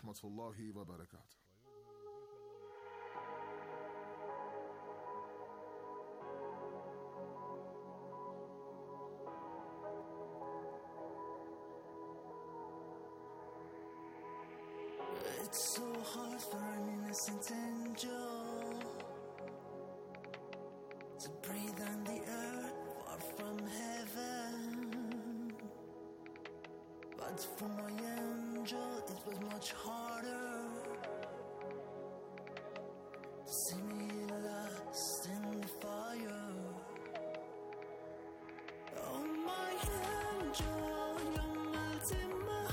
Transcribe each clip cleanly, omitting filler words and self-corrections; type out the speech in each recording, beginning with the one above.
ورحمة الله وبركاته. It's so hard for an innocent angel to breathe on the earth far from heaven, but for my angel it was much harder to see me lost in the fire. Oh my angel, you're melting my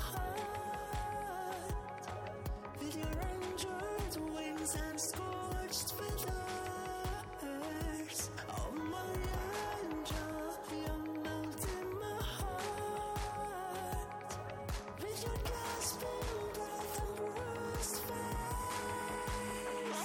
heart with your angel's wings and scorched feathers. Oh my angel, you're melting my heart with your gasping breath and bruised face.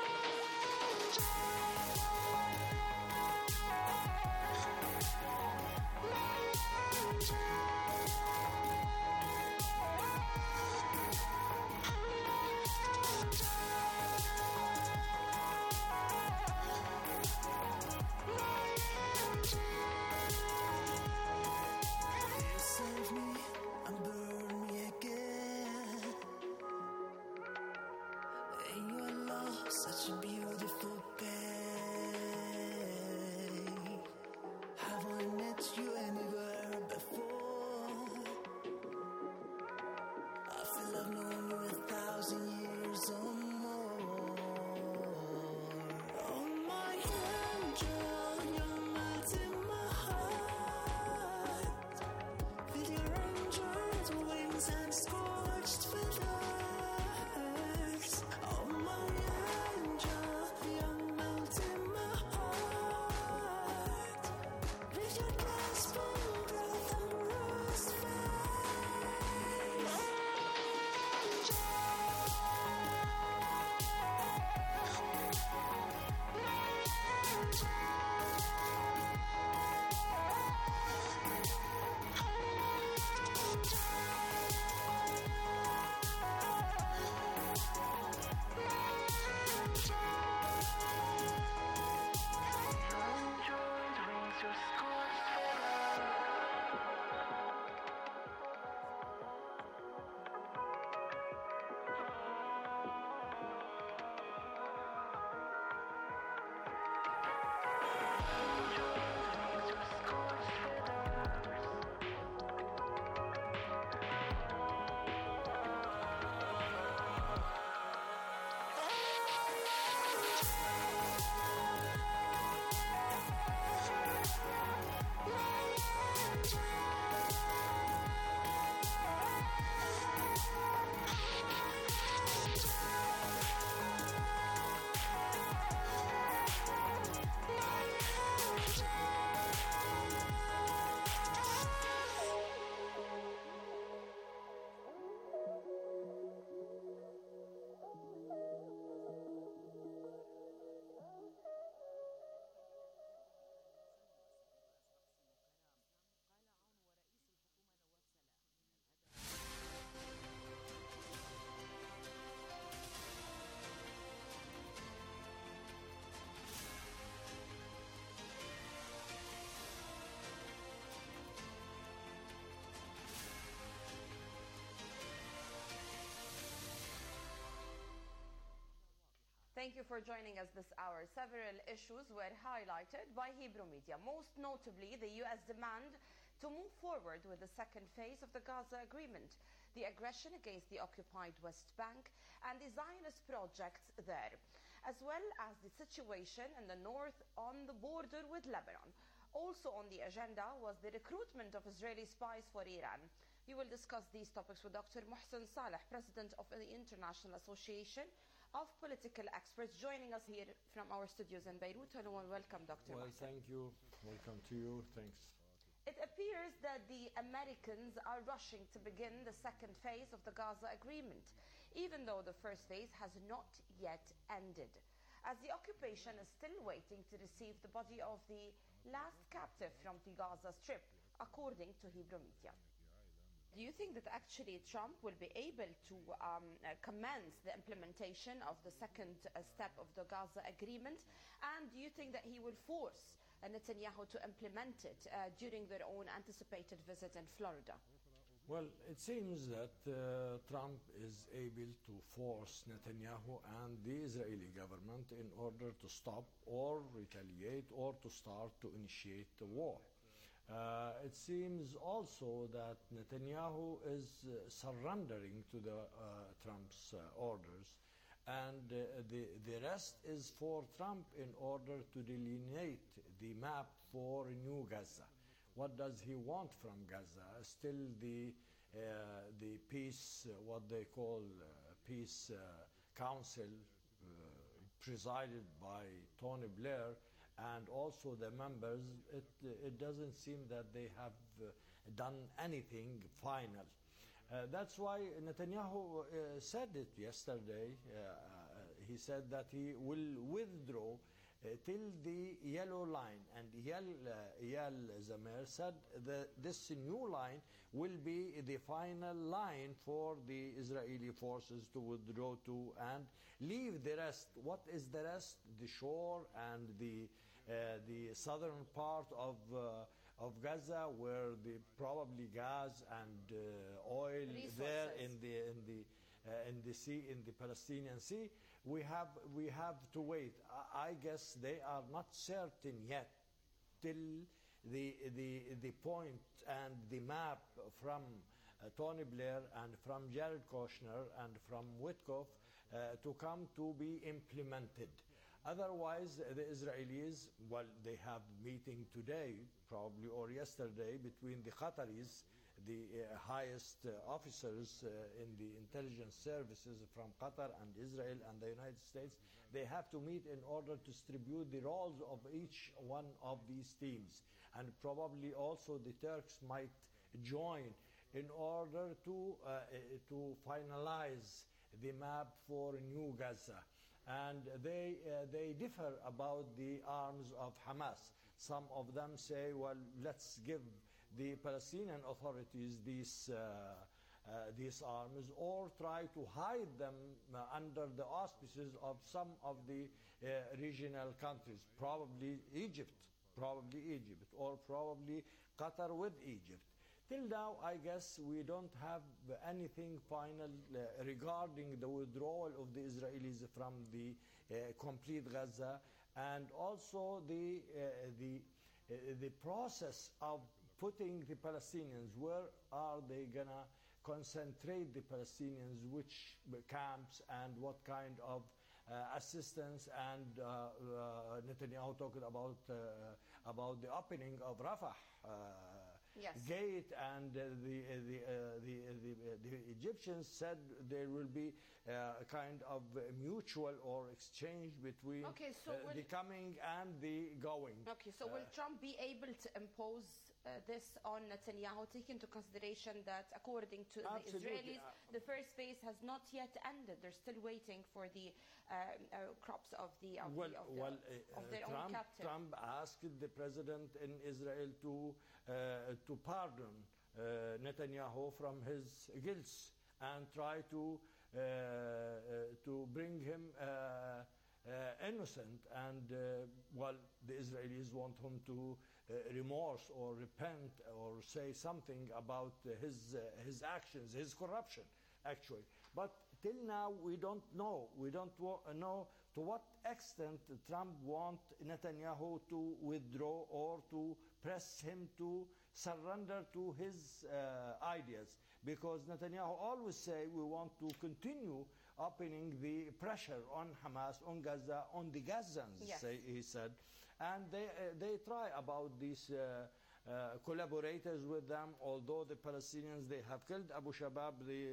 You save me and burn me again. In your love, such a beautiful game. Have I met you anywhere before? I feel I've known you 1,000 years or more. Oh my angel, you're melting my heart with your angel's wings and scorched feathers. Oh my angel, you're melting my heart with your gasping breath and bruised face. Angel's wings are scorched feathers. Thank you for joining us this hour. Several issues were highlighted by Hebrew media, most notably the U.S. demand to move forward with the second phase of the Gaza Agreement, the aggression against the occupied West Bank and the Zionist projects there, as well as the situation in the north on the border with Lebanon. Also on the agenda was the recruitment of Israeli spies for Iran. We will discuss these topics with Dr. Mohsen Saleh, President of the International Association of Political Experts, joining us here from our studios in Beirut. Hello and welcome, Dr. Well, Mohsen. thank you. Welcome to you. Thanks. It appears that the Americans are rushing to begin the second phase of the Gaza Agreement, even though the first phase has not yet ended, as the occupation is still waiting to receive the body of the last captive from the Gaza Strip, according to Hebrew media. Do you think that actually Trump will be able to commence the implementation of the second step of the Gaza agreement? And do you think that he will force Netanyahu to implement it during their own anticipated visit in Florida? Well, it seems that Trump is able to force Netanyahu and the Israeli government in order to stop or retaliate or to start to initiate the war. It seems also that Netanyahu is surrendering to the Trump's orders, and the rest is for Trump in order to delineate the map for New Gaza. What does he want from Gaza? Still the peace, what they call peace council, presided by Tony Blair, and also the members. It doesn't seem that they have done anything final. That's why Netanyahu said it yesterday. He said that he will withdraw till the yellow line, and Eyal Zamir said that this new line will be the final line for the Israeli forces to withdraw to and leave the rest. What is the rest? The shore and the southern part of Gaza, where the probably gas and oil Resources. there in the sea, in the Palestinian Sea. We have to wait. I guess they are not certain yet till the point and the map from Tony Blair and from Jared Kushner and from Witkoff to come to be implemented. Otherwise, the Israelis, well, they have meeting today, probably, or yesterday, between the Qataris, the highest officers in the intelligence services from Qatar and Israel and the United States. They have to meet in order to distribute the roles of each one of these teams. And probably also the Turks might join in order to finalize the map for New Gaza. And they differ about the arms of Hamas. Some of them say, well, let's give the Palestinian authorities these arms, or try to hide them under the auspices of some of the regional countries, probably Egypt, or probably Qatar with Egypt. Till now, I guess we don't have anything final regarding the withdrawal of the Israelis from the complete Gaza, and also the process of putting the Palestinians. Where are they gonna concentrate the Palestinians? Which camps and what kind of assistance? And Netanyahu talked about the opening of Rafah. Yes. Gate, and the Egyptians said there will be a kind of mutual or exchange between the coming and the going. Okay, so will Trump be able to impose this on Netanyahu, taking into consideration that according to the Israelis, the first phase has not yet ended? They're still waiting for the crops of their own captives. Trump asked the president in Israel to pardon Netanyahu from his guilt and try to bring him innocent. And the Israelis want him to remorse or repent or say something about his actions, his corruption, actually. But till now, we don't know. We don't know to what extent Trump wants Netanyahu to withdraw or to press him to surrender to his ideas. Because Netanyahu always say we want to continue opening the pressure on Hamas, on Gaza, on the Gazans, yes. He said. And they try about these collaborators with them, although the Palestinians, they have killed Abu Shabab,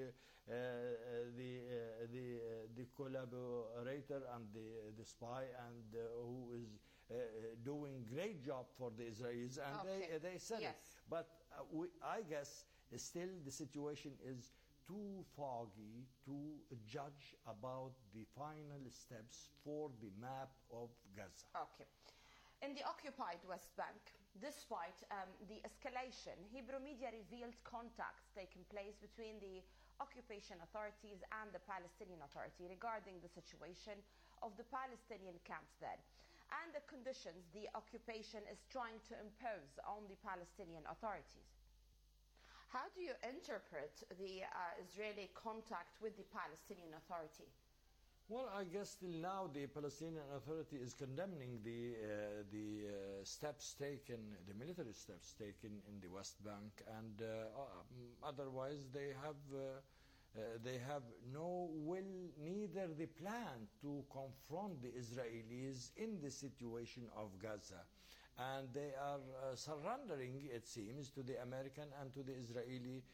the collaborator and the spy, and who is doing great job for the Israelis, and they said yes. it. But I guess still the situation is too foggy to judge about the final steps for the map of Gaza. Okay. In the occupied West Bank, despite the escalation, Hebrew media revealed contacts taking place between the occupation authorities and the Palestinian Authority regarding the situation of the Palestinian camps there and the conditions the occupation is trying to impose on the Palestinian authorities. How do you interpret the Israeli contact with the Palestinian Authority? Well, I guess till now the Palestinian Authority is condemning the steps taken, the military steps taken in the West Bank, and otherwise they have no will, neither the plan to confront the Israelis in the situation of Gaza. And they are surrendering, it seems, to the American and to the Israeli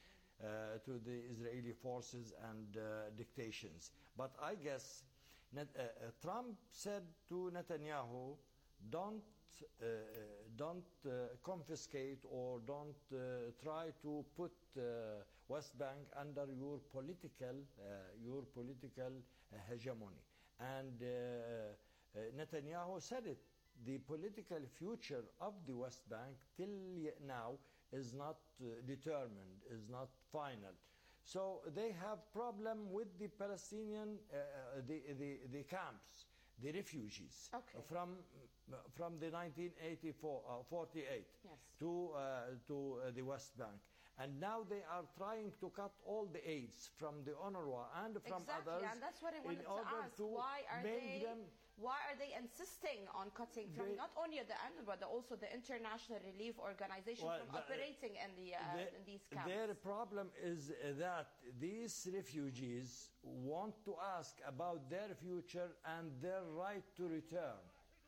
forces and dictations. But I guess Trump said to Netanyahu, don't confiscate or don't try to put West Bank under your political hegemony. And Netanyahu said it. The political future of the West Bank till now is not determined, is not final. So they have problem with the Palestinian, the camps, the refugees from the 1948 yes. to the West Bank. And now they are trying to cut all the aids from the UNRWA and from others. And that's what I wanted to ask. Why are they insisting on cutting from not only the UNRWA but also the International Relief Organization from operating in these camps? Their problem is that these refugees want to ask about their future and their right to return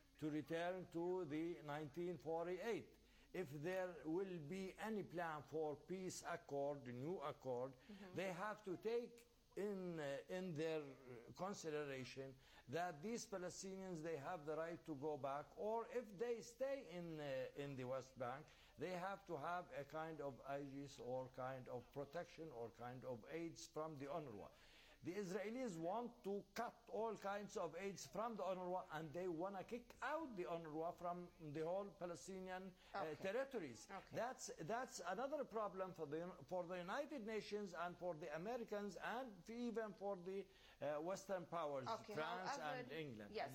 to the 1948. If there will be any plan for peace accord, new accord, they have to take in their consideration that these Palestinians, they have the right to go back, or if they stay in the West Bank, they have to have a kind of aegis or kind of protection or kind of aids from the UNRWA. The Israelis want to cut all kinds of aids from the UNRWA, and they want to kick out the UNRWA from the whole Palestinian territories. That's another problem for the United Nations and for the Americans and even for the Western powers, France and England. Yes.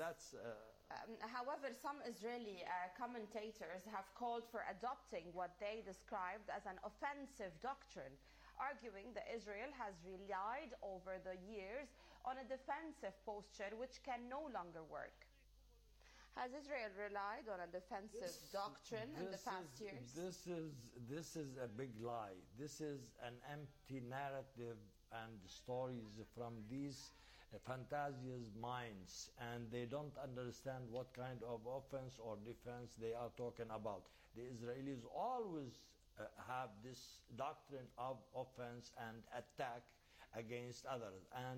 However, some Israeli commentators have called for adopting what they described as an offensive doctrine, arguing that Israel has relied over the years on a defensive posture which can no longer work. Has Israel relied on a defensive doctrine in the past years? This is a big lie. This is an empty narrative and stories from these fantasious minds, and they don't understand what kind of offense or defense they are talking about. The Israelis always have this doctrine of offense and attack against others, and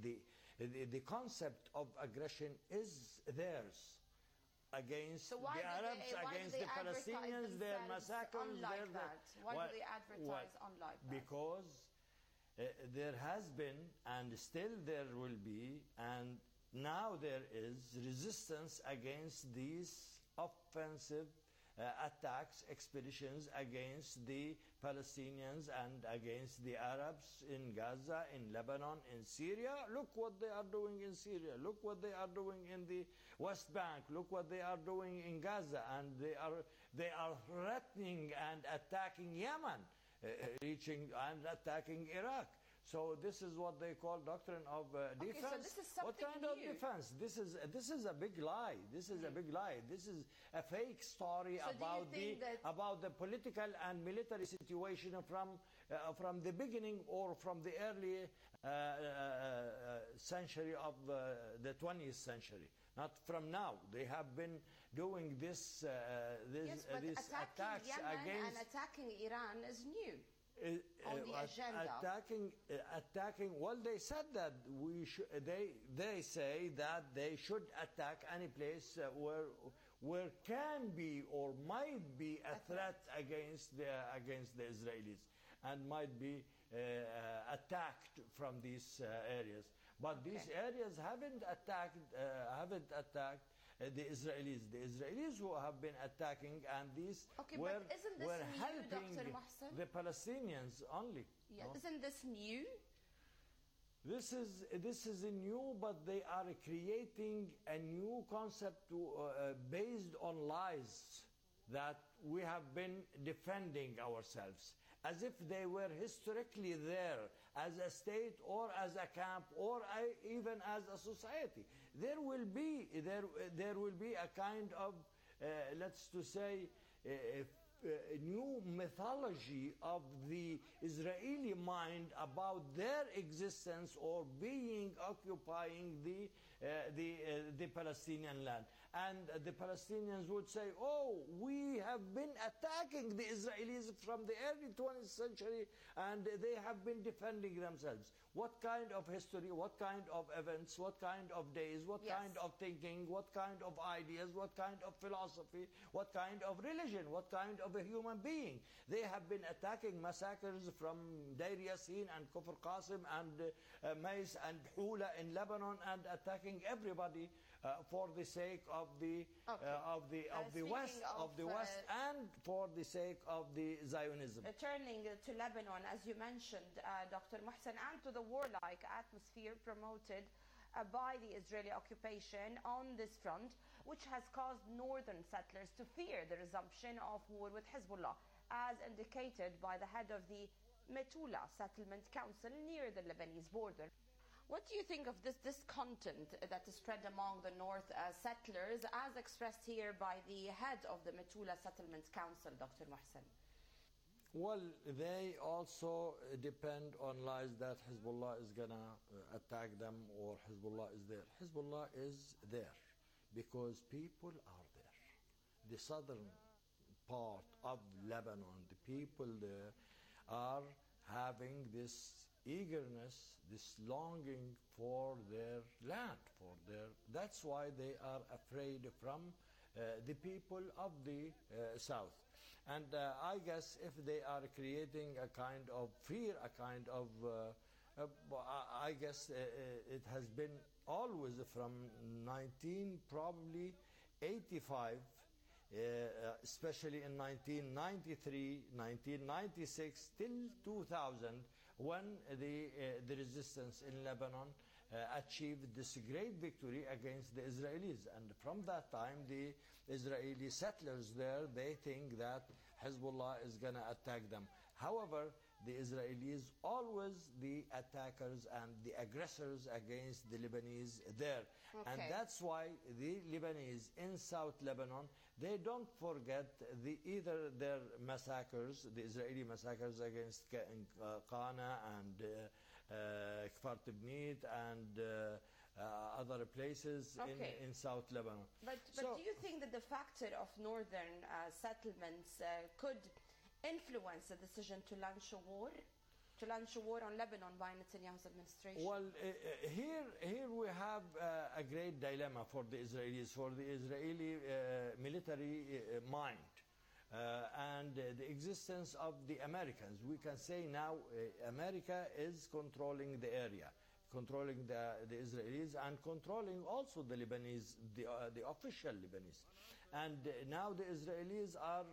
the concept of aggression is theirs against the Arabs, against the Palestinians, their massacres. Why do they advertise unlike that? Because there has been, and still there will be, and now there is resistance against these offensive attacks, expeditions against the Palestinians and against the Arabs in Gaza, in Lebanon, in Syria. Look what they are doing in Syria. Look what they are doing in the West Bank. Look what they are doing in Gaza. And they are threatening and attacking Yemen, reaching and attacking Iraq. So this is what they call doctrine of defense. So this is something what kind new. of defense? This is a big lie. This is a big lie. This is a fake story about the political and military situation from the beginning or from the early century of the 20th century. Not from now. They have been doing these attacks Yemen and attacking Iran is new. On the agenda. Attacking. Well, they said that they say that they should attack any place where can be or might be a threat against the Israelis and might be attacked from these areas. But these areas haven't attacked the Israelis. The Israelis who have been attacking, and these Okay, were, but isn't this were new, helping Dr. Mohsen? the Palestinians only. Yeah, no? isn't this new? This is a new, but they are creating a new concept based on lies that we have been defending ourselves, as if they were historically there as a state or as a camp or even as a society. There will be a kind of let's to say a new mythology of the Israeli mind about their existence or being occupying the Palestinian land. And the Palestinians would say, oh, we have been attacking the Israelis from the early 20th century and they have been defending themselves. What kind of history, what kind of events, what kind of days, what Yes. kind of thinking, what kind of ideas, what kind of philosophy, what kind of religion, what kind of a human being. They have been attacking massacres from Deir Yassin and Kufr Qasim and Mais and Hula in Lebanon and attacking everybody for the sake of the West, speaking of, West, and for the sake of the Zionism. Turning to Lebanon, as you mentioned, Dr. Mohsen, and to the warlike atmosphere promoted by the Israeli occupation on this front, which has caused northern settlers to fear the resumption of war with Hezbollah, as indicated by the head of the Metula Settlement Council near the Lebanese border. What do you think of this discontent that is spread among the North settlers, as expressed here by the head of the Metula Settlement Council, Dr. Mohsen? Well, they also depend on lies that Hezbollah is going to attack them or Hezbollah is there. Hezbollah is there because people are there. The southern part of Lebanon, the people there are having this eagerness, this longing for their land, that's why they are afraid from the people of the south. And I guess if they are creating a kind of fear, a kind of I guess it has been always from 1985, especially in 1993, 1996 till 2000, when the resistance in Lebanon achieved this great victory against the Israelis. And from that time, the Israeli settlers there, they think that Hezbollah is going to attack them. However, the Israelis always the attackers and the aggressors against the Lebanese there. Okay. And that's why the Lebanese in South Lebanon, they don't forget either their massacres, the Israeli massacres against Qana and Kfar Tibnit and other places in South Lebanon. But do you think that the factor of northern settlements could influence the decision to launch a war on Lebanon by Netanyahu's administration? Well, here we have a great dilemma for the Israelis, for the Israeli military mind. And the existence of the Americans. We can say now America is controlling the area, controlling the Israelis and controlling also the Lebanese, the official Lebanese. And now the Israelis are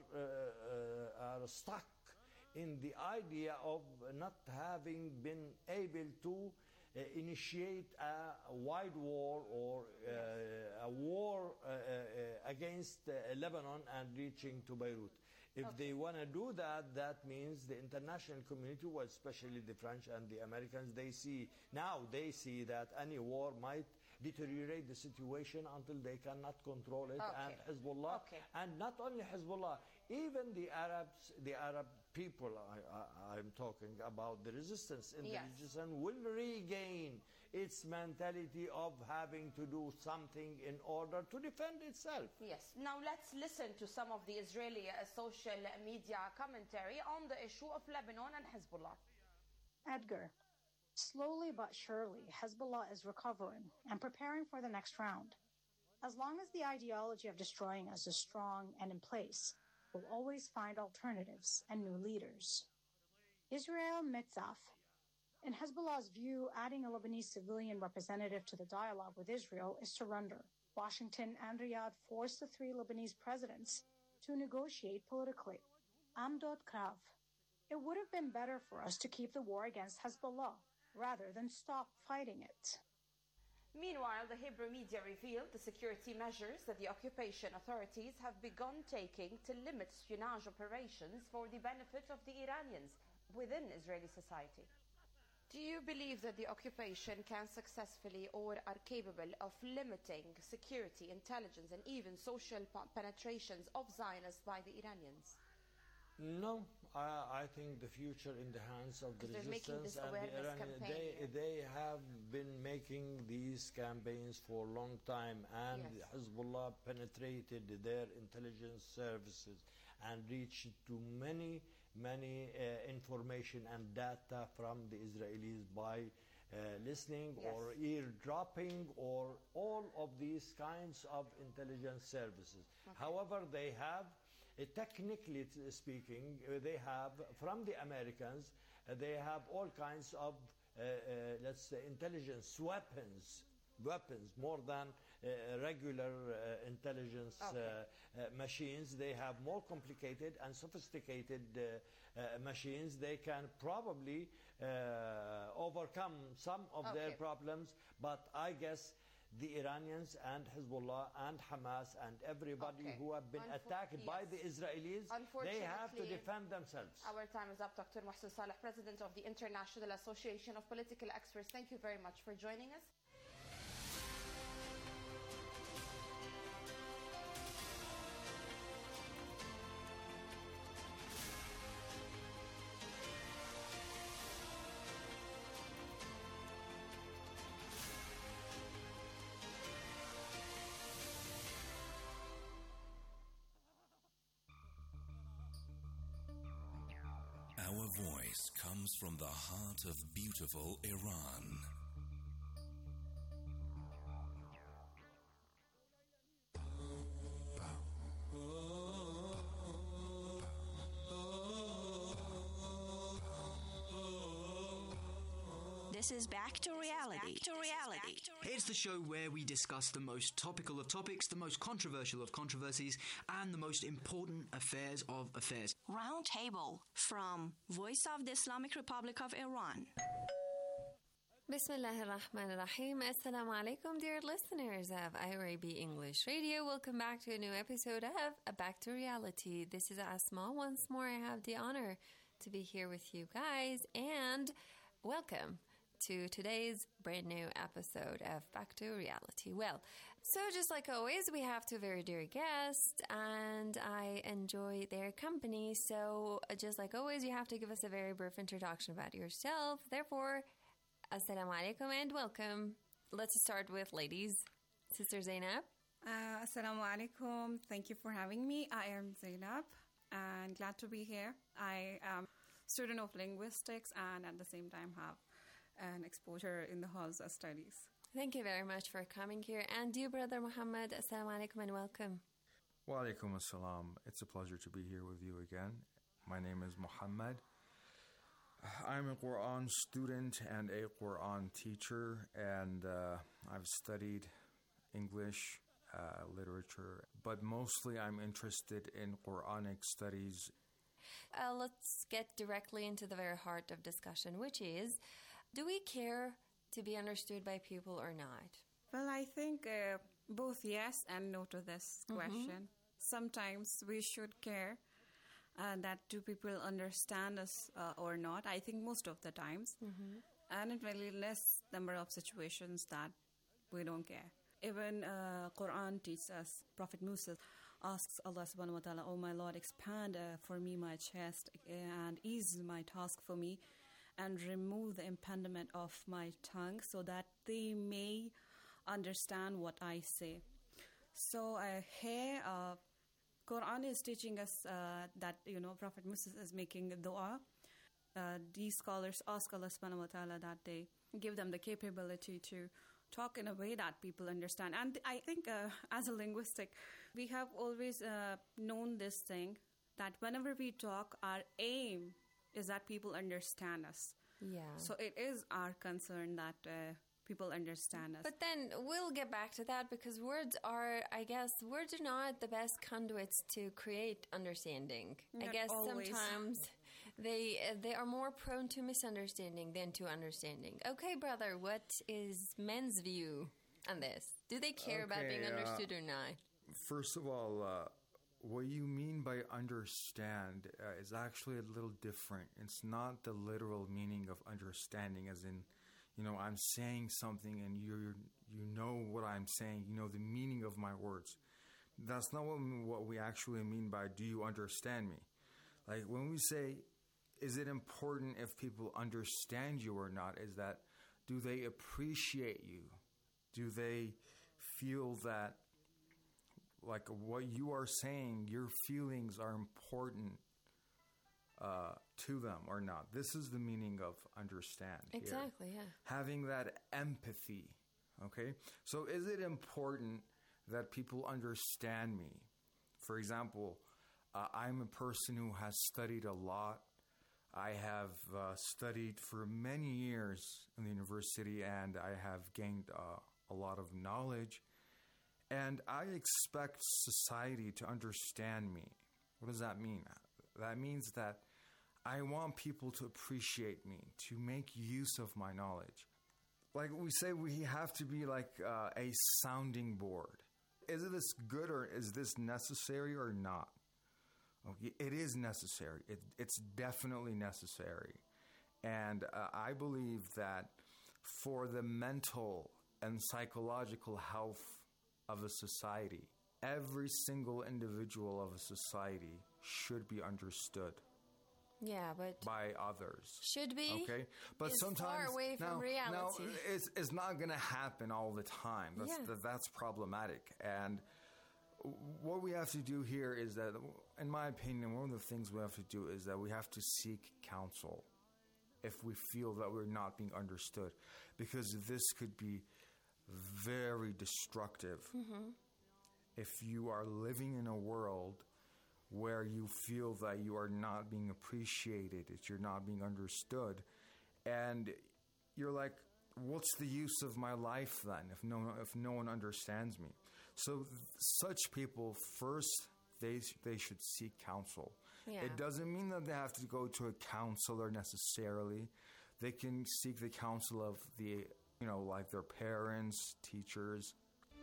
stuck in the idea of not having been able to initiate a wide war or a war against Lebanon and reaching to Beirut. If they want to do that, that means the international community, well, especially the French and the Americans, they see that any war might deteriorate the situation until they cannot control it. And Hezbollah, and not only Hezbollah, even the Arab people, I'm talking about the resistance in the region, will regain its mentality of having to do something in order to defend itself. Yes. Now let's listen to some of the Israeli social media commentary on the issue of Lebanon and Hezbollah. Edgar, slowly but surely, Hezbollah is recovering and preparing for the next round. As long as the ideology of destroying us is strong and in place, we'll always find alternatives and new leaders. Israel Mitzaf, In Hezbollah's view, adding a Lebanese civilian representative to the dialogue with Israel is surrender. Washington and Riyadh forced the three Lebanese presidents to negotiate politically. Amdod Krav. It would have been better for us to keep the war against Hezbollah rather than stop fighting it. Meanwhile, the Hebrew media revealed the security measures that the occupation authorities have begun taking to limit espionage operations for the benefit of the Iranians within Israeli society. Do you believe that the occupation can successfully or are capable of limiting security, intelligence, and even social penetrations of Zionists by the Iranians? No, I think the future in the hands of the resistance and the Iranians. They have been making these campaigns for a long time, and yes. Hezbollah penetrated their intelligence services and reached to many information and data from the Israelis by listening yes. or eardropping or all of these kinds of intelligence services. Okay. However, they have technically speaking, they have, from the Americans, they have all kinds of, let's say, intelligence weapons, more than regular intelligence machines. They have more complicated and sophisticated machines. They can probably overcome some of their problems, but I guess the Iranians and Hezbollah and Hamas and everybody who have been attacked by the Israelis, they have to defend themselves. Our time is up. Dr. Mohsen Saleh, President of the International Association of Political Experts, thank you very much for joining us. Our voice comes from the heart of beautiful Iran. This is Back to Reality. It's the show where we discuss the most topical of topics, the most controversial of controversies, and the most important affairs of affairs. Roundtable from Voice of the Islamic Republic of Iran. Bismillah ar-Rahman ar-Rahim. Assalamu alaikum, dear listeners of IRIB English Radio. Welcome back to a new episode of Back to Reality. This is Asma. Once more, I have the honor to be here with you guys, and welcome to today's brand new episode of Back to Reality. Well, so just like always, we have two very dear guests, and I enjoy their company. So just like always, you have to give us a very brief introduction about yourself. Therefore, assalamu alaikum and welcome. Let's start with ladies. Sister Zainab. Assalamu alaikum. Thank you for having me. I am Zainab and glad to be here. I am a student of linguistics and at the same time have an exposure in the halls of studies. Thank you very much for coming here. And you, Brother Muhammad, assalamu alaikum and welcome. Wa alaikum assalam. It's a pleasure to be here with you again. My name is Muhammad. I'm a Quran student and a Quran teacher, and I've studied English literature, but mostly I'm interested in Quranic studies. Let's get directly into the very heart of discussion, which is, do we care to be understood by people or not? Well, I think both yes and no to this question. Sometimes we should care that do people understand us or not. I think most of the times. And in very less number of situations that we don't care. Even Quran teaches us, Prophet Musa asks Allah subhanahu wa ta'ala, "Oh my Lord, expand for me my chest and ease my task for me and remove the impediment of my tongue so that they may understand what I say." So here, Quran is teaching us that, Prophet Musa is making a dua. These scholars ask Allah subhanahu wa ta'ala that they give them the capability to talk in a way that people understand. And I think as a linguistic, we have always known this thing, that whenever we talk, our aim is that people understand us. Yeah. So it is our concern that people understand us. But then we'll get back to that because words are not the best conduits to create understanding. I Not guess always. sometimes they are more prone to misunderstanding than to understanding. Okay, brother, what is men's view on this? Do they care about being understood or not? First of all, what you mean by understand is actually a little different. It's not the literal meaning of understanding, as in, I'm saying something and you know what I'm saying, you know the meaning of my words. That's not what we actually mean by do you understand me? Like when we say, is it important if people understand you or not, is that do they appreciate you? Do they feel that like what you are saying, your feelings are important to them or not? This is the meaning of understand. Exactly, here. yeah. Having that empathy, okay? So is it important that people understand me? For example, I'm a person who has studied a lot. I have studied for many years in the university, and I have gained a lot of knowledge. And I expect society to understand me. What does that mean? That means that I want people to appreciate me, to make use of my knowledge. Like we say, we have to be like a sounding board. Is this good or is this necessary or not? Okay, it is necessary. It's definitely necessary. And I believe that for the mental and psychological health of a society, every single individual of a society should be understood. Yeah, but by others. Should be. Okay, but is sometimes far away from reality. It's not going to happen all the time. That's problematic. And what we have to do here is that, in my opinion, one of the things we have to do is that we have to seek counsel if we feel that we're not being understood, because this could be very destructive. Mm-hmm. If you are living in a world where you feel that you are not being appreciated, that you're not being understood, and you're like, what's the use of my life then if no one understands me? So such people, first, they should seek counsel. Yeah. It doesn't mean that they have to go to a counselor necessarily. They can seek the counsel of like their parents, teachers.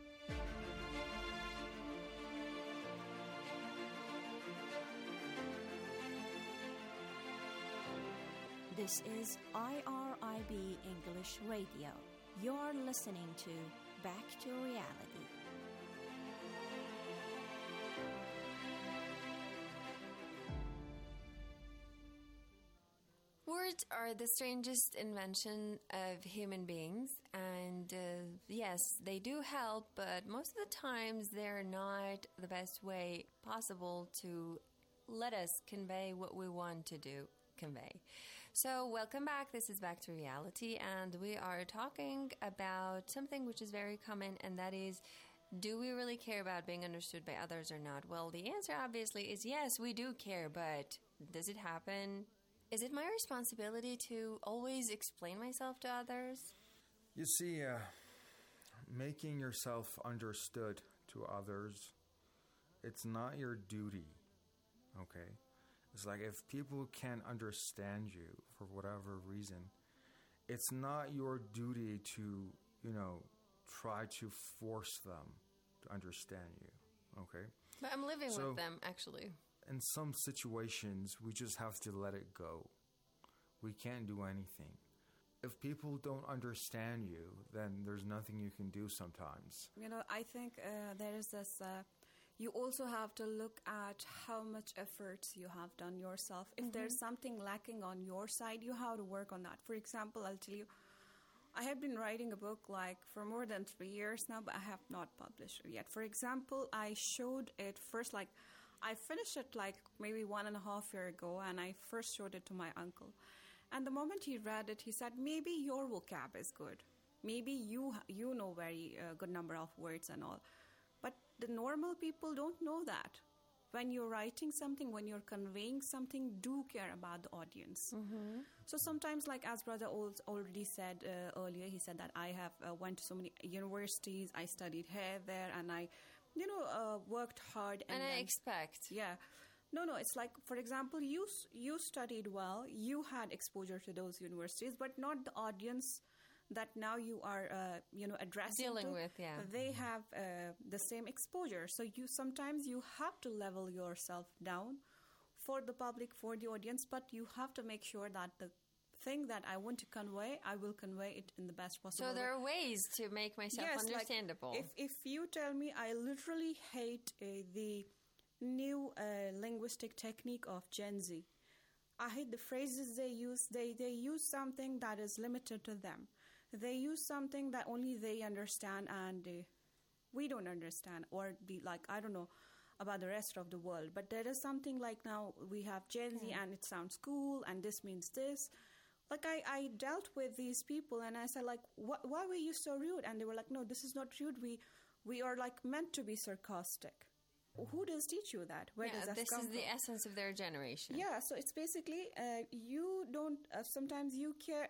This is IRIB English Radio. You're listening to Back to Reality. Words are the strangest invention of human beings, and yes, they do help, but most of the times they're not the best way possible to let us convey what we want to convey. So welcome back. This is Back to Reality, and we are talking about something which is very common, and that is, do we really care about being understood by others or not? Well, the answer obviously is yes, we do care, but does it happen? Is it my responsibility to always explain myself to others? You see, making yourself understood to others, it's not your duty, okay? It's like if people can't understand you for whatever reason, it's not your duty to, try to force them to understand you, okay? But I'm living with them, actually. In some situations, we just have to let it go. We can't do anything. If people don't understand you, then there's nothing you can do sometimes. I think there is this... you also have to look at how much efforts you have done yourself. If there's something lacking on your side, you have to work on that. For example, I'll tell you, I have been writing a book for more than 3 years now, but I have not published it yet. For example, I showed it first, I finished it maybe 1.5 years ago, and I first showed it to my uncle. And the moment he read it, he said, maybe your vocab is good. Maybe you know very good number of words and all. But the normal people don't know that. when you're writing something, when you're conveying something, do care about the audience. So sometimes, like as brother already said earlier, he said that I have went to so many universities, I studied here, there, and I, worked hard. And I expect. Yeah. No, it's like, for example, you studied well, you had exposure to those universities, but not the audience that now you are, addressing dealing with, yeah. They have the same exposure. So sometimes you have to level yourself down for the public, for the audience, but you have to make sure that the thing that I want to convey, I will convey it in the best possible way. So there are ways to make myself understandable. Like if you tell me I literally hate the new linguistic technique of Gen Z, I hate the phrases they use. They use something that is limited to them. They use something that only they understand and we don't understand, or I don't know about the rest of the world. But there is something like now we have Gen Z and it sounds cool and this means this. Like I dealt with these people and I said, like, why were you so rude? And they were like, no, this is not rude. We are like meant to be sarcastic. Who does teach you that? Where does that come from? This is the essence of their generation. Yeah, so it's basically you don't. Sometimes you care,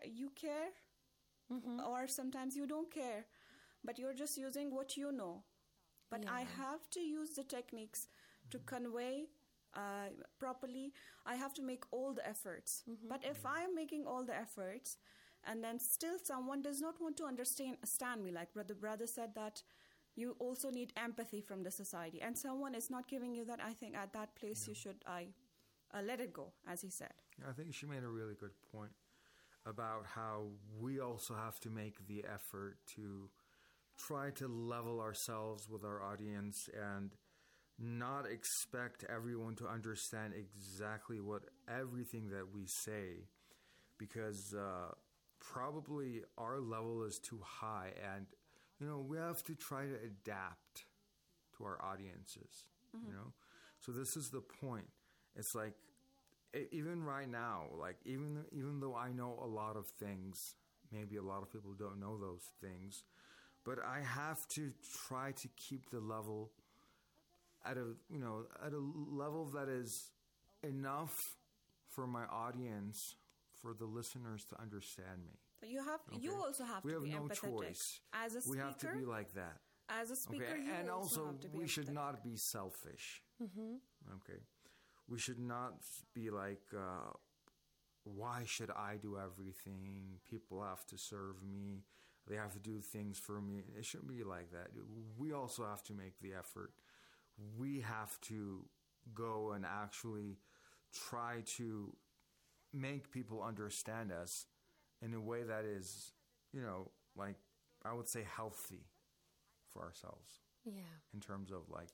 or sometimes you don't care, but you're just using what you know. But I have to use the techniques to convey properly. I have to make all the efforts. But if I'm making all the efforts, and then still someone does not want to understand me, like brother said that. You also need empathy from the society. And someone is not giving you that, I think at that place you should let it go, as he said. I think she made a really good point about how we also have to make the effort to try to level ourselves with our audience and not expect everyone to understand exactly what everything that we say, because probably our level is too high, and we have to try to adapt to our audiences, So this is the point. It's like, even right now, like, even though I know a lot of things, maybe a lot of people don't know those things, but I have to try to keep the level at a level that is enough for my audience, for the listeners to understand me. You also have to be empathetic. We have no choice. As a speaker, we have to be like that. As a speaker, you and also have to be we empathetic. should not be selfish. Okay, we should not be like, why should I do everything? People have to serve me. They have to do things for me. It shouldn't be like that. We also have to make the effort. We have to go and actually try to make people understand us in a way that is, like, I would say healthy for ourselves. Yeah. In terms of like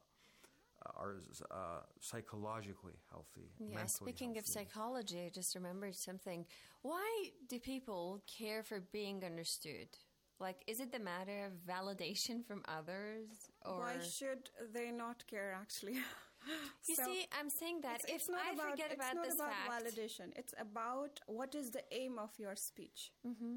our psychologically healthy. Yeah. Speaking of psychology, I just remembered something. Why do people care for being understood? Like, is it the matter of validation from others, or why should they not care? Actually. You see, I'm saying that if I forget about this fact... It's not about validation. It's about what is the aim of your speech.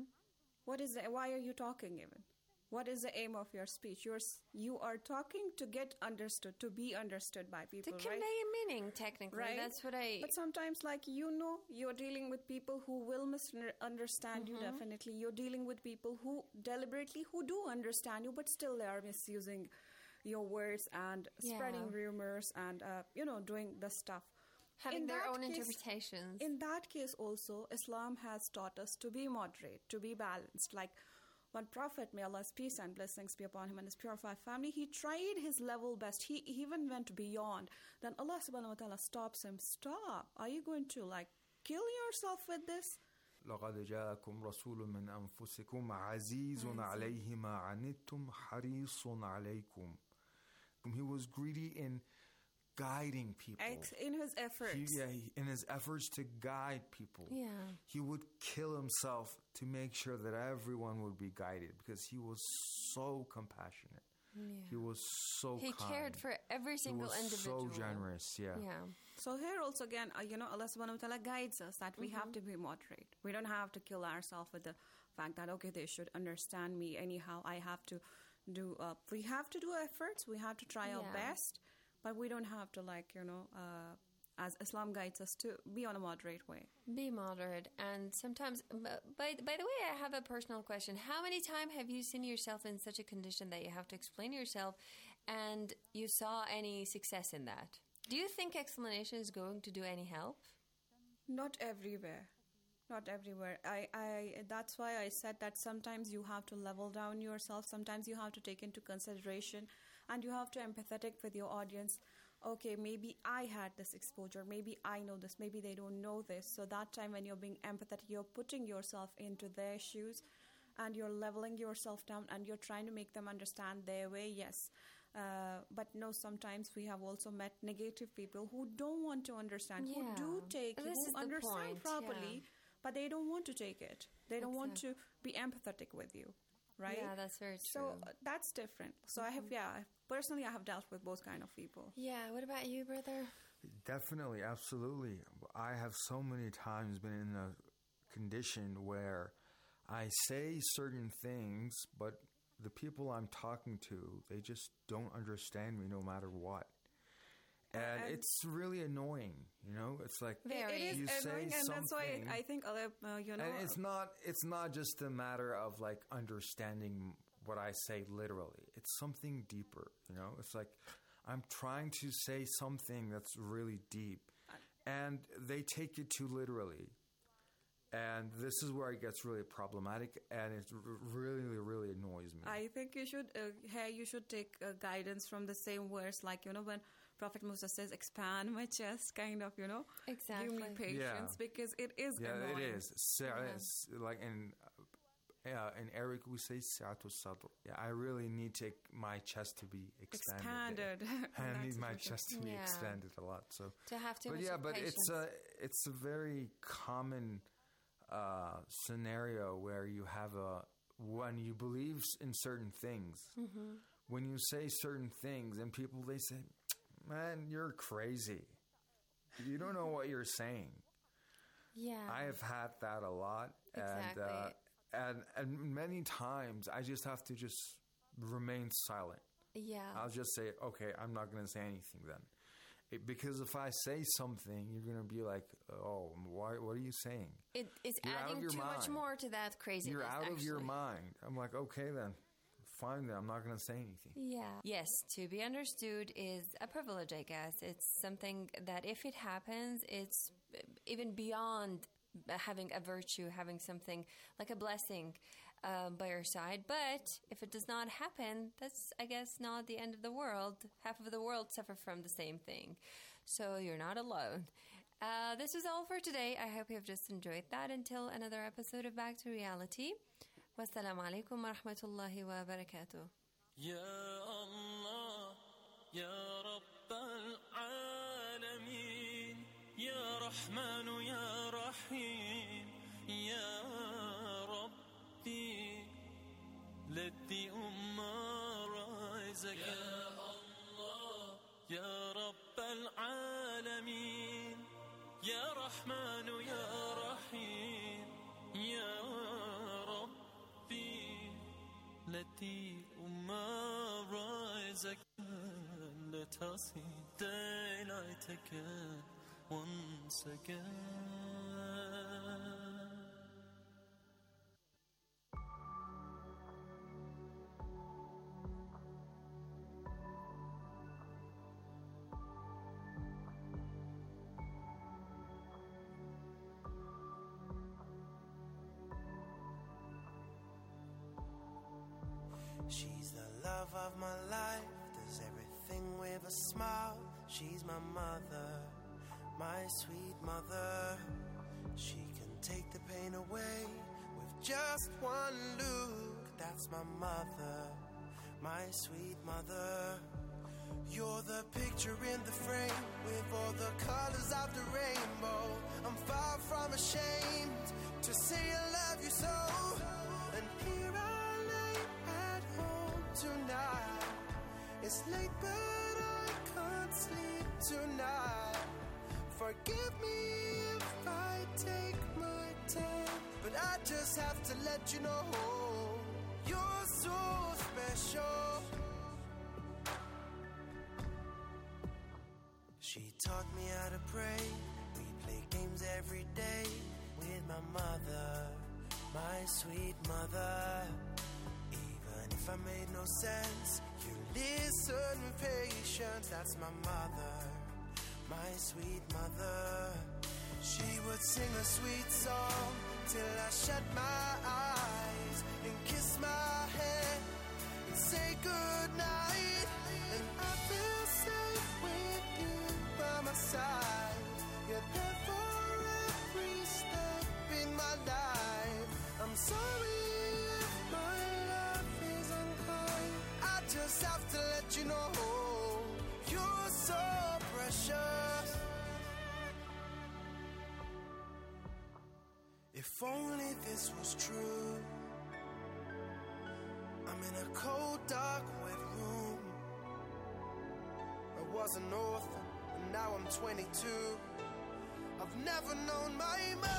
Why are you talking even? What is the aim of your speech? You are talking to get understood, to be understood by people, to convey a meaning, technically. Right? That's what I... But sometimes, like, you're dealing with people who will misunderstand you, definitely. You're dealing with people who deliberately, who do understand you, but still they are misusing your words and spreading rumors and, doing the stuff. Having their own interpretations. In that case also, Islam has taught us to be moderate, to be balanced. Like, when Prophet, may Allah's peace and blessings be upon him and his purified family, he tried his level best. He even went beyond. Then Allah subhanahu wa ta'ala stops him. Stop. Are you going to, like, kill yourself with this? لقد جاءكم رسول من أنفسكم عزيز عليه ما عنتم حريص عليكم. He was greedy in guiding people. In his efforts. In his efforts to guide people. Yeah. He would kill himself to make sure that everyone would be guided, because he was so compassionate. Yeah. He was so He kind. cared for every single individual. So generous, yeah. So here also again, Allah subhanahu wa ta'ala guides us that we have to be moderate. We don't have to kill ourselves with the fact that, okay, they should understand me anyhow. I have to do, we have to do efforts. We have to try our best. but we don't have to as Islam guides us to be on a moderate way. Be moderate. And sometimes, by the way, I have a personal question. How many times have you seen yourself in such a condition that you have to explain yourself and you saw any success in that? Do you think explanation is going to do any help? Not everywhere. Not everywhere. That's why I said that sometimes you have to level down yourself. Sometimes you have to take into consideration and you have to empathetic with your audience. Okay, maybe I had this exposure. Maybe I know this. Maybe they don't know this. So that time when you're being empathetic, you're putting yourself into their shoes and you're leveling yourself down and you're trying to make them understand their way, yes. But no, sometimes we have also met negative people who don't want to understand, who do take it, who understand properly, but they don't want to take it. They don't want to be empathetic with you, right? Yeah, that's very true. So that's different. So personally, I have dealt with both kind of people. Yeah, what about you, brother? Definitely, absolutely. I have so many times been in a condition where I say certain things, but the people I'm talking to, they just don't understand me no matter what. And it's really annoying, It's like you say annoying, and that's why I think other, And it's not just a matter of like understanding what I say literally. It's something deeper, It's like I'm trying to say something that's really deep, and they take it too literally. And this is where it gets really problematic, and it really, really annoys me. I think you should take guidance from the same verse, like, when Prophet Musa says, expand my chest, kind of, Exactly. Give me patience, because it is annoying. Yeah, it is. It's like in Arabic, we say sa'atu sadr. Yeah, I really need my chest to be expanded. I need my chest to be expanded a lot. So to have too much patience. It's a very common scenario where you have when you believe in certain things, when you say certain things, and people, they say, man, you're crazy. You don't know what you're saying. Yeah. I have had that a lot. Exactly. And many times I just have to just remain silent. Yeah. I'll just say, okay, I'm not going to say anything then. Because if I say something, you're going to be like, oh, what are you saying? It's adding too much more to that craziness. You're out of your mind. I'm like, okay then. Fine then. I'm not going to say anything. Yeah. Yes, to be understood is a privilege, I guess. It's something that if it happens, it's even beyond having a virtue, having something like a blessing by your side. But if it does not happen, that's, I guess, not the end of the world. Half of the world suffer from the same thing. So you're not alone. This was all for today. I hope you have just enjoyed that. Until another episode of Back to Reality. Wassalamu alaikum wa rahmatullahi wa barakatuh. Ya Allah, Ya Rabbal Alameen, Ya Rahman, Ya Rahim, Ya Rabbi, let the Ummah rise again. Ya Allah, Ya Rabbal Alameen, Ya Rahman, Ya Rahim, Ya let the Ummah rise again. Let us see daylight again, once again. She's the love of my life, does everything with a smile. She's my mother, my sweet mother. She can take the pain away with just one look. That's my mother, my sweet mother. You're the picture in the frame with all the colors of the rainbow. I'm far from ashamed to say I love you so. And here I lay at home tonight. It's late but I can't sleep tonight. Forgive me if I take my time, but I just have to let you know you're so special. She taught me how to pray. We play games every day with my mother, my sweet mother. Even if I made no sense, you listen with patience. That's my mother, my sweet mother. She would sing a sweet song till I shut my eyes and kiss my head and say goodnight. And I feel safe with you by my side. You're there for every step in my life. I'm sorry if my love is unkind. I just have to let you know you're so precious. If only this was true. I'm in a cold, dark, wet room. I was an orphan, and now I'm 22. I've never known my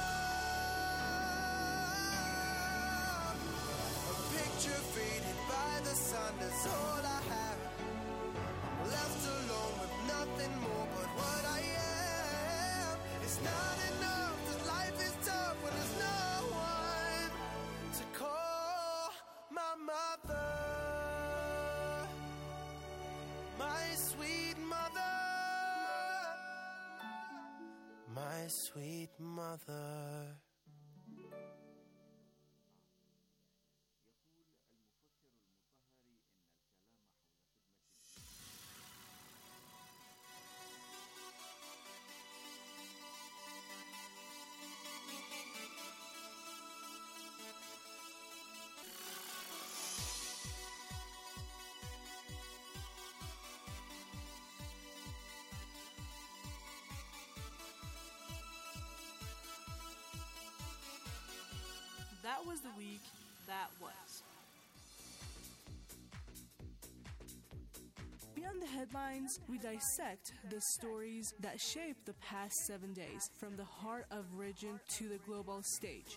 mom. A picture faded by the sun, that's all I have. I'm left alone with nothing more but what I am. It's not enough, 'cause life is tough when there's no one to call my mother, my sweet mother, my sweet mother. That was the week that was. Beyond the headlines, we dissect the stories that shaped the past 7 days, from the heart of region to the global stage.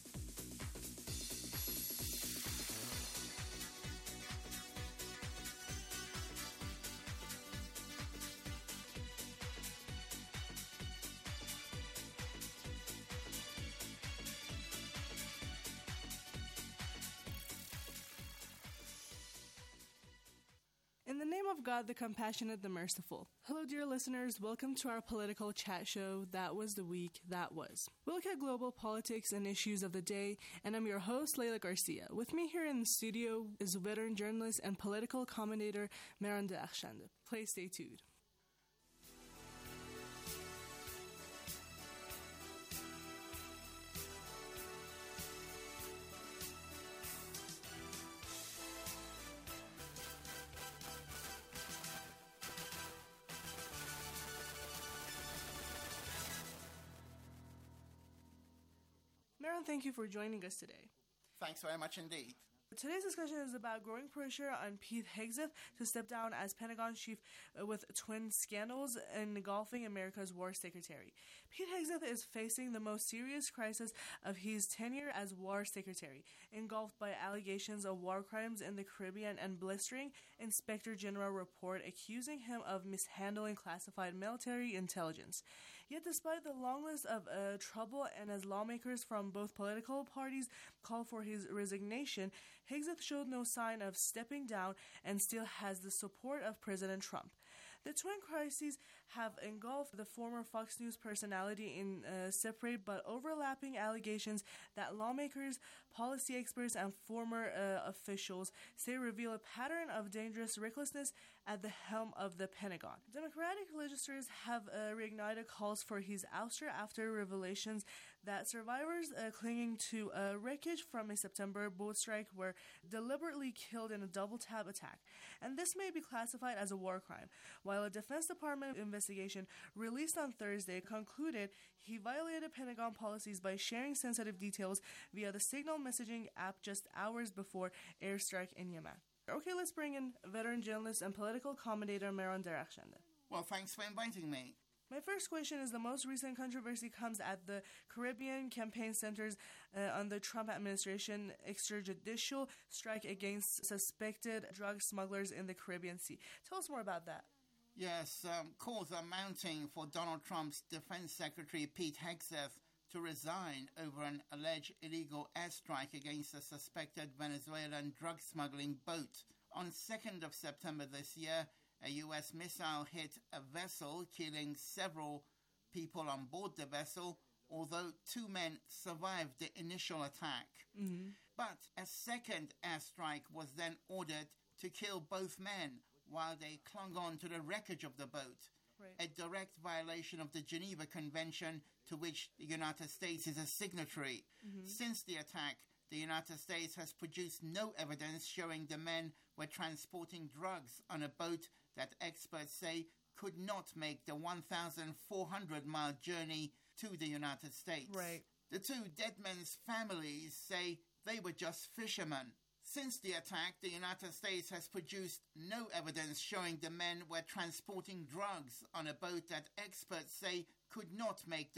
In the name of God, the compassionate, the merciful. Hello, dear listeners. Welcome to our political chat show, That Was the Week That Was. We look at global politics and issues of the day, and I'm your host, Leila Garcia. With me here in the studio is veteran journalist and political commentator, Meron Derakhshande. Please stay tuned. Meron, thank you for joining us today. Thanks very much indeed. Today's discussion is about growing pressure on Pete Hegseth to step down as Pentagon chief with twin scandals engulfing America's war secretary. Pete Hegseth is facing the most serious crisis of his tenure as war secretary, engulfed by allegations of war crimes in the Caribbean and blistering Inspector General report accusing him of mishandling classified military intelligence. Yet despite the long list of trouble and as lawmakers from both political parties call for his resignation, Hegseth showed no sign of stepping down and still has the support of President Trump. The twin crises have engulfed the former Fox News personality in separate but overlapping allegations that lawmakers, policy experts, and former officials say reveal a pattern of dangerous recklessness at the helm of the Pentagon. Democratic legislators have reignited calls for his ouster after revelations that survivors clinging to wreckage from a September boat strike were deliberately killed in a double-tap attack, and this may be classified as a war crime, while a Defense Department investigation released on Thursday concluded he violated Pentagon policies by sharing sensitive details via the Signal messaging app just hours before airstrike in Yemen. Okay, let's bring in veteran journalist and political commentator Meron Derakhshande. Well, thanks for inviting me. My first question is the most recent controversy comes at the Caribbean campaign centers on the Trump administration extrajudicial strike against suspected drug smugglers in the Caribbean Sea. Tell us more about that. Yes, calls are mounting for Donald Trump's Defense Secretary Pete Hegseth to resign over an alleged illegal airstrike against a suspected Venezuelan drug smuggling boat. On 2nd of September this year, a U.S. missile hit a vessel, killing several people on board the vessel, although 2 men survived the initial attack. Mm-hmm. But a second airstrike was then ordered to kill both men while they clung on to the wreckage of the boat, a direct violation of the Geneva Convention to which the United States is a signatory. Mm-hmm. Since the attack, the United States has produced no evidence showing the men were transporting drugs on a boat that experts say could not make the 1,400-mile journey to the United States. Right. The 2 dead men's families say they were just fishermen. Since the attack, the United States has produced no evidence showing the men were transporting drugs on a boat that experts say could not make the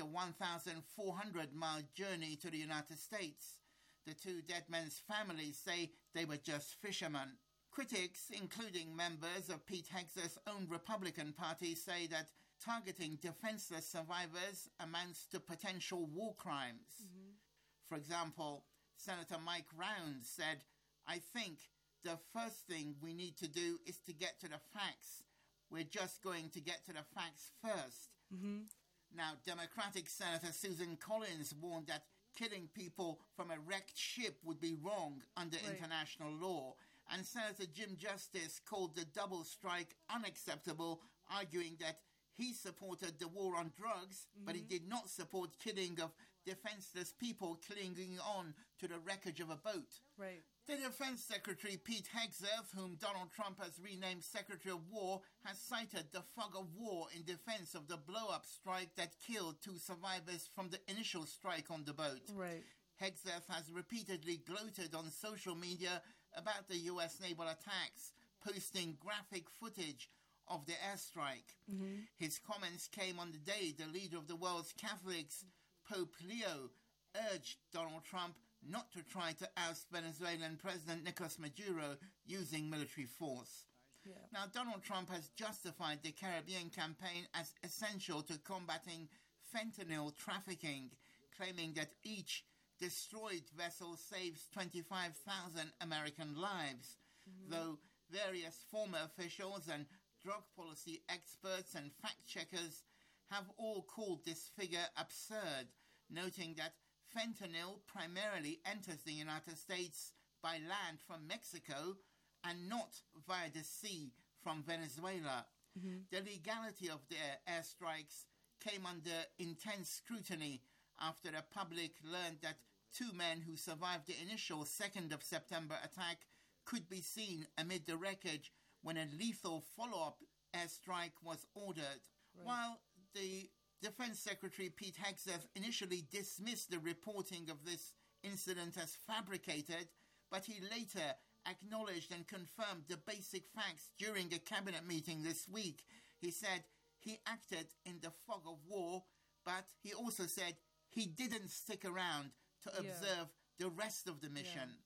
1,400-mile journey to the United States. The 2 dead men's families say they were just fishermen. Critics, including members of Pete Hegseth's own Republican Party, say that targeting defenseless survivors amounts to potential war crimes. Mm-hmm. For example, Senator Mike Rounds said, "I think the first thing we need to do is to get to the facts. We're just going to get to the facts first." Mm-hmm. Now, Democratic Senator Susan Collins warned that killing people from a wrecked ship would be wrong under international law. And Senator Jim Justice called the double strike unacceptable, arguing that he supported the war on drugs, but he did not support killing of defenseless people clinging on to the wreckage of a boat. Right. The Defense Secretary Pete Hegseth, whom Donald Trump has renamed Secretary of War, has cited the fog of war in defense of the blow-up strike that killed 2 survivors from the initial strike on the boat. Right. Hegseth has repeatedly gloated on social media about the U.S. naval attacks, posting graphic footage of the airstrike. Mm-hmm. His comments came on the day the leader of the world's Catholics, Pope Leo, urged Donald Trump not to try to oust Venezuelan President Nicolas Maduro using military force. Yeah. Now, Donald Trump has justified the Caribbean campaign as essential to combating fentanyl trafficking, claiming that each destroyed vessel saves 25,000 American lives, though various former officials and drug policy experts and fact-checkers have all called this figure absurd, noting that fentanyl primarily enters the United States by land from Mexico and not via the sea from Venezuela. Mm-hmm. The legality of the airstrikes came under intense scrutiny after the public learned that 2 men who survived the initial 2nd of September attack could be seen amid the wreckage when a lethal follow-up airstrike was ordered. Right. While the Defense Secretary Pete Hegseth initially dismissed the reporting of this incident as fabricated, but he later acknowledged and confirmed the basic facts during a cabinet meeting this week. He said he acted in the fog of war, but he also said he didn't stick around to observe the rest of the mission.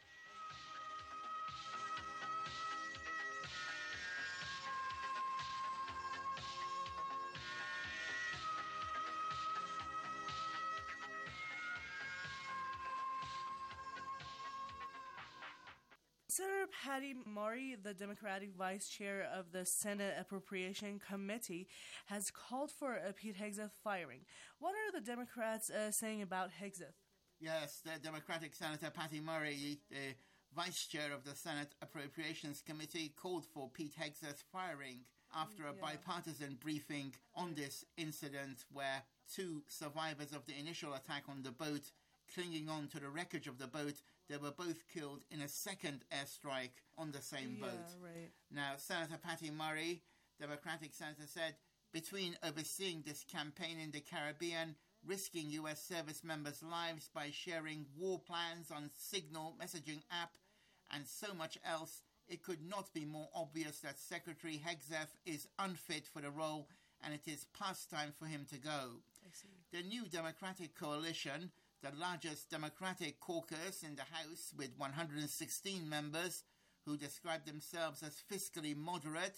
Senator Patty Murray, the Democratic Vice Chair of the Senate Appropriation Committee, has called for a Pete Hegseth firing. What are the Democrats saying about Hegseth? Yes, the Democratic Senator Patty Murray, the Vice Chair of the Senate Appropriations Committee, called for Pete Hegseth firing after a bipartisan briefing on this incident where 2 survivors of the initial attack on the boat, clinging on to the wreckage of the boat, they were both killed in a second airstrike on the same boat. Right. Now, Senator Patty Murray, Democratic senator, said, between overseeing this campaign in the Caribbean, risking U.S. service members' lives by sharing war plans on Signal messaging app, and so much else, it could not be more obvious that Secretary Hegseth is unfit for the role, and it is past time for him to go. I see. The new Democratic coalition, the largest Democratic caucus in the House with 116 members who describe themselves as fiscally moderate,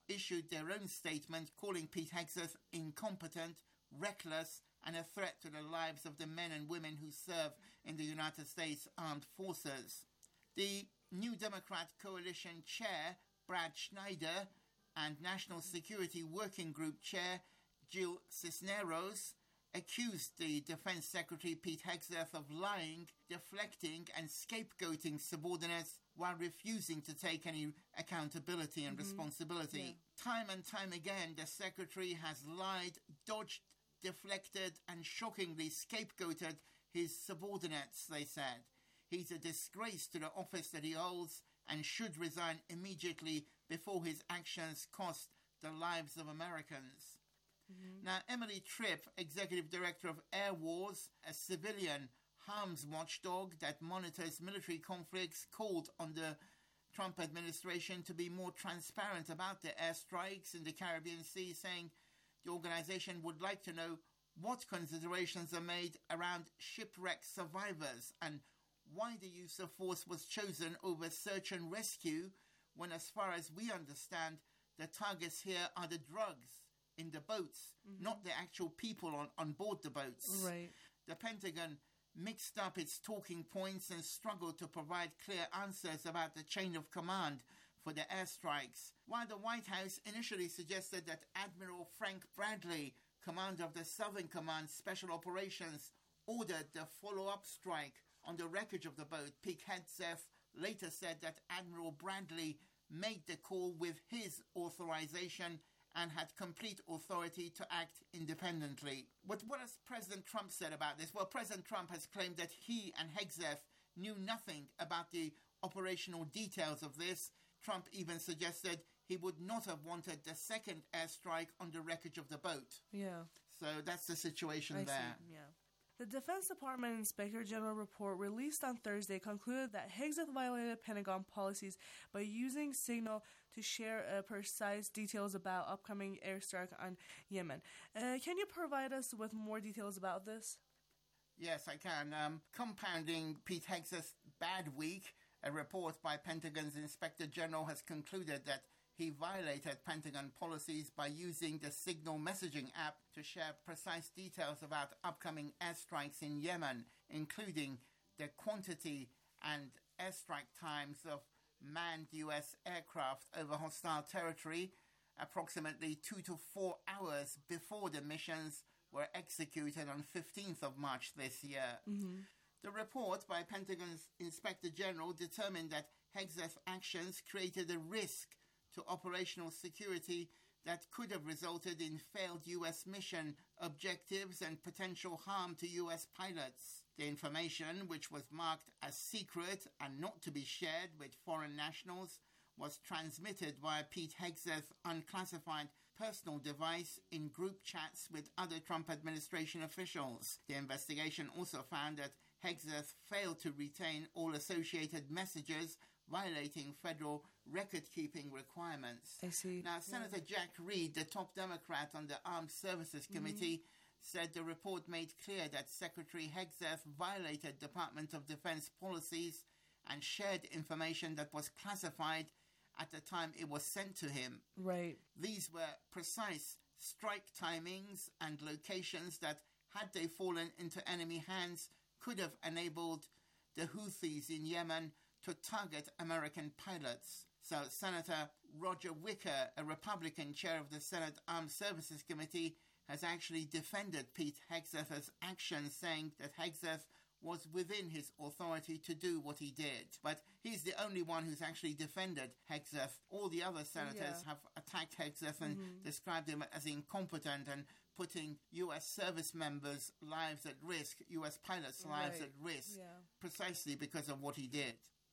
issued their own statement calling Pete Hegseth incompetent, reckless, and a threat to the lives of the men and women who serve in the United States Armed Forces. The New Democrat Coalition Chair, Brad Schneider, and National Security Working Group Chair, Jill Cisneros, accused the Defense Secretary Pete Hegseth of lying, deflecting, and scapegoating subordinates while refusing to take any accountability and responsibility. Time and time again, the Secretary has lied, dodged, deflected, and shockingly scapegoated his subordinates, they said. He's a disgrace to the office that he holds and should resign immediately before his actions cost the lives of Americans. Now, Emily Tripp, Executive Director of Air Wars, a civilian harms watchdog that monitors military conflicts, called on the Trump administration to be more transparent about the airstrikes in the Caribbean Sea, saying the organization would like to know what considerations are made around shipwreck survivors and why the use of force was chosen over search and rescue when, as far as we understand, the targets here are the drugs in the boats, not the actual people on board the boats. Right. The Pentagon mixed up its talking points and struggled to provide clear answers about the chain of command for the airstrikes, while the White House initially suggested that Admiral Frank Bradley, commander of the Southern Command Special Operations, ordered the follow-up strike on the wreckage of the boat. Pete Hegseth later said that Admiral Bradley made the call with his authorization and had complete authority to act independently. But what has President Trump said about this? Well, President Trump has claimed that he and Hegseth knew nothing about the operational details of this. Trump even suggested he would not have wanted the second airstrike on the wreckage of the boat. Yeah. So that's the situation I there. see, yeah. The Defense Department Inspector General report released on Thursday concluded that Hegseth violated Pentagon policies by using Signal to share precise details about upcoming airstrike on Yemen. Can you provide us with more details about this? Yes, I can. Compounding Pete Hegseth's bad week, a report by Pentagon's Inspector General has concluded that he violated Pentagon policies by using the Signal messaging app to share precise details about upcoming airstrikes in Yemen, including the quantity and airstrike times of manned U.S. aircraft over hostile territory, approximately 2 to 4 hours before the missions were executed on 15th of March this year. The report by Pentagon's Inspector General determined that Hegseth's actions created a risk to operational security that could have resulted in failed U.S. mission objectives and potential harm to U.S. pilots. The information, which was marked as secret and not to be shared with foreign nationals, was transmitted via Pete Hegseth's unclassified personal device in group chats with other Trump administration officials. The investigation also found that Hegseth failed to retain all associated messages, violating federal record-keeping requirements. I see. Now, Senator Jack Reed, the top Democrat on the Armed Services Committee, said the report made clear that Secretary Hegseth violated Department of Defense policies and shared information that was classified at the time it was sent to him. Right. These were precise strike timings and locations that, had they fallen into enemy hands, could have enabled the Houthis in Yemen to target American pilots. So Senator Roger Wicker, a Republican chair of the Senate Armed Services Committee, has actually defended Pete Hegseth's actions, saying that Hegseth was within his authority to do what he did. But he's the only one who's actually defended Hegseth. All the other senators have attacked Hegseth and described him as incompetent and putting U.S. service members' lives at risk, U.S. pilots' lives at risk, precisely because of what he did.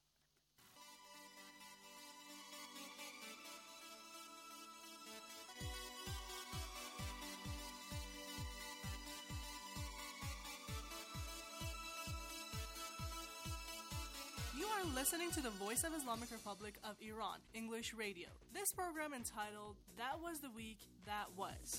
You are listening to the Voice of Islamic Republic of Iran, English Radio. This program entitled, That Was the Week That Was.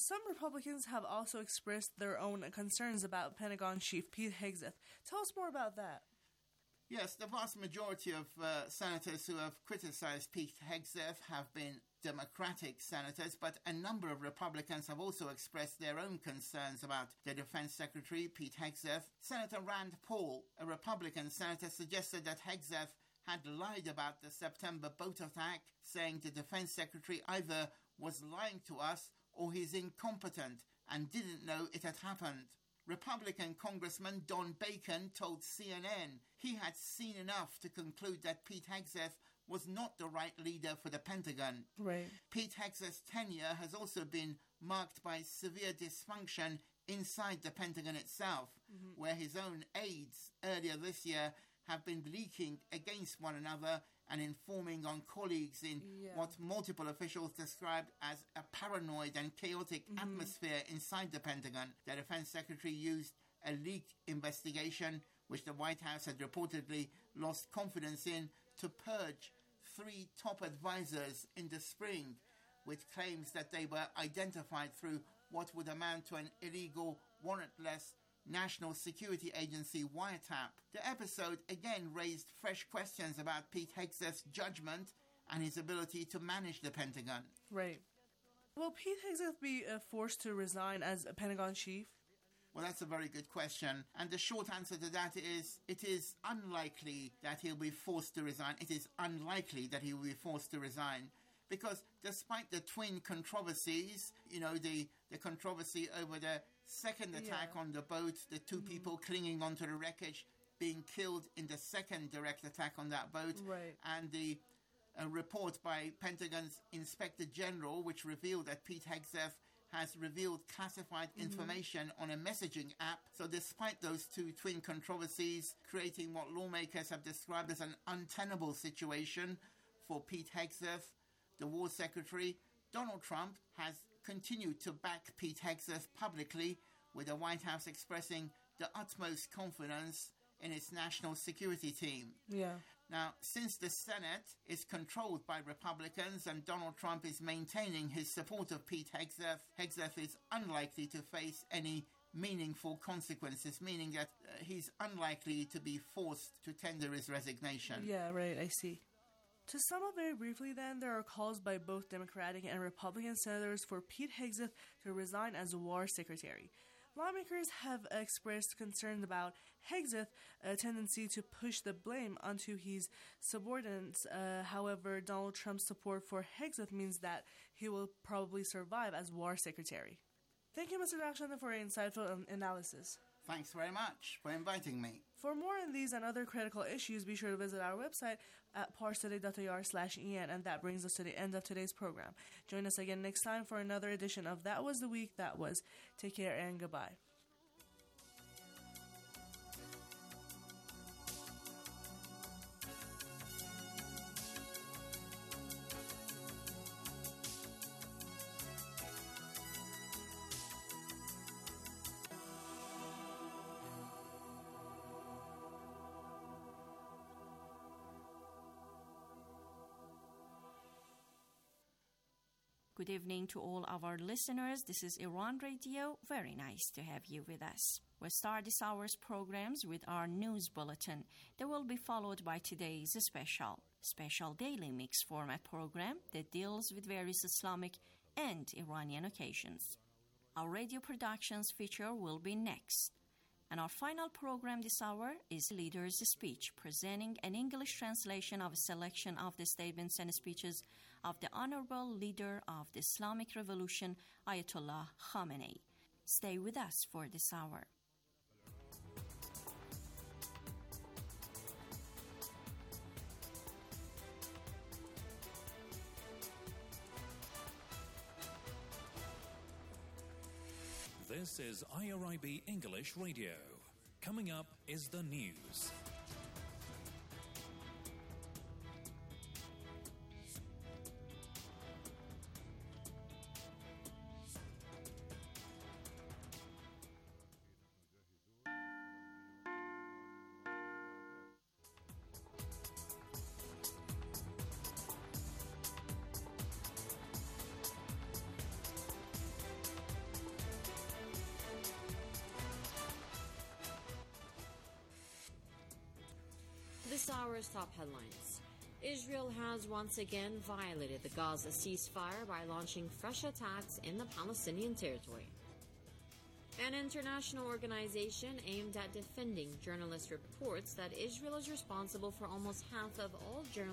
Some Republicans have also expressed their own concerns about Pentagon Chief Pete Hegseth. Tell us more about that. Yes, the vast majority of senators who have criticized Pete Hegseth have been Democratic senators, but a number of Republicans have also expressed their own concerns about the Defense Secretary, Pete Hegseth. Senator Rand Paul, a Republican senator, suggested that Hegseth had lied about the September boat attack, saying the Defense Secretary either was lying to us or he's incompetent and didn't know it had happened. Republican Congressman Don Bacon told CNN he had seen enough to conclude that Pete Hegseth was not the right leader for the Pentagon. Right. Pete Hegseth's tenure has also been marked by severe dysfunction inside the Pentagon itself, where his own aides earlier this year have been leaking against one another and informing on colleagues in what multiple officials described as a paranoid and chaotic atmosphere inside the Pentagon. The Defense Secretary used a leaked investigation, which the White House had reportedly lost confidence in, to purge 3 top advisors in the spring, with claims that they were identified through what would amount to an illegal, warrantless National Security Agency wiretap. The episode again raised fresh questions about Pete Hegseth's judgment and his ability to manage the Pentagon. Right. Will Pete Hegseth be forced to resign as a Pentagon chief? Well, that's a very good question. And the short answer to that is, it is unlikely that he'll be forced to resign. It is unlikely that he will be forced to resign. Because despite the twin controversies, the controversy over the second attack on the boat, the 2 people clinging onto the wreckage being killed in the second direct attack on that boat, and the report by Pentagon's Inspector General, which revealed that Pete Hegseth has revealed classified information on a messaging app. So despite those 2 twin controversies creating what lawmakers have described as an untenable situation for Pete Hegseth, the War Secretary, Donald Trump has continued to back Pete Hegseth publicly, with the White House expressing the utmost confidence in its national security team. Yeah. Now, since the Senate is controlled by Republicans and Donald Trump is maintaining his support of Pete Hegseth, Hegseth is unlikely to face any meaningful consequences, meaning that he's unlikely to be forced to tender his resignation. Yeah, right, I see. To sum up very briefly then, there are calls by both Democratic and Republican senators for Pete Hegseth to resign as War Secretary. Lawmakers have expressed concerns about Hegseth's tendency to push the blame onto his subordinates. However, Donald Trump's support for Hegseth means that he will probably survive as War Secretary. Thank you, Mr. Dakshan, for your insightful analysis. Thanks very much for inviting me. For more on these and other critical issues, be sure to visit our website at parstoday.ir/en. And that brings us to the end of today's program. Join us again next time for another edition of That Was the Week That Was. Take care and goodbye. Good evening to all our listeners. This is Iran Radio. Very nice to have you with us. We'll start this hour's programs with our news bulletin. They will be followed by today's special daily mix format program that deals with various Islamic and Iranian occasions. Our radio productions feature will be next. And our final program this hour is Leader's Speech, presenting an English translation of a selection of the statements and speeches of the Honorable Leader of the Islamic Revolution, Ayatollah Khamenei. Stay with us for this hour. This is IRIB English Radio. Coming up is the news. hour's top headlines. Israel has once again violated the Gaza ceasefire by launching fresh attacks in the Palestinian territory. An international organization aimed at defending journalists reports that Israel is responsible for almost half of all journalists